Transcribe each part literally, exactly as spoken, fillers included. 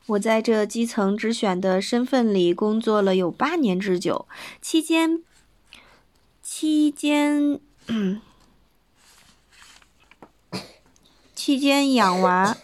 我在这基层之选的身份里工作了有八年之久，期间期间期间养娃，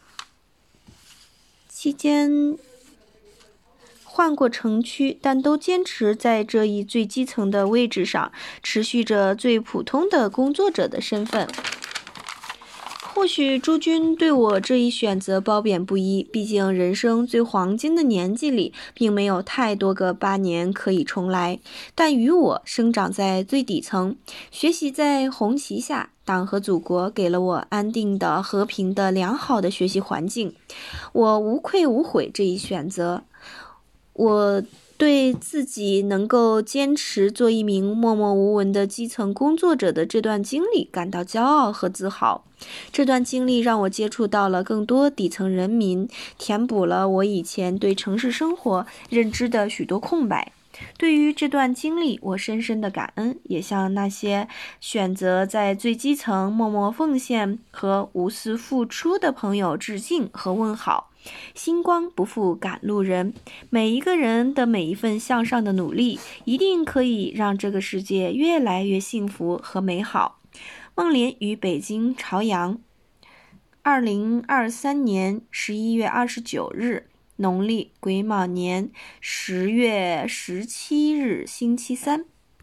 期间换过城区，但都坚持在这一最基层的位置上，持续着最普通的工作者的身份。或许诸君对我这一选择褒贬不一，毕竟人生最黄金的年纪里，并没有太多个八年可以重来。但于我生长在最底层，学习在红旗下，党和祖国给了我安定的、和平的、良好的学习环境，我无愧无悔这一选择。我对自己能够坚持做一名默默无闻的基层工作者的这段经历感到骄傲和自豪。这段经历让我接触到了更多底层人民，填补了我以前对城市生活认知的许多空白。对于这段经历，我深深的感恩，也向那些选择在最基层默默奉献和无私付出的朋友致敬和问好。星光不负赶路人，每一个人的每一份向上的努力，一定可以让这个世界越来越幸福和美好。孟莲于北京朝阳，二零二三年十一月二十九日，农历癸卯年十月十七日，星期三。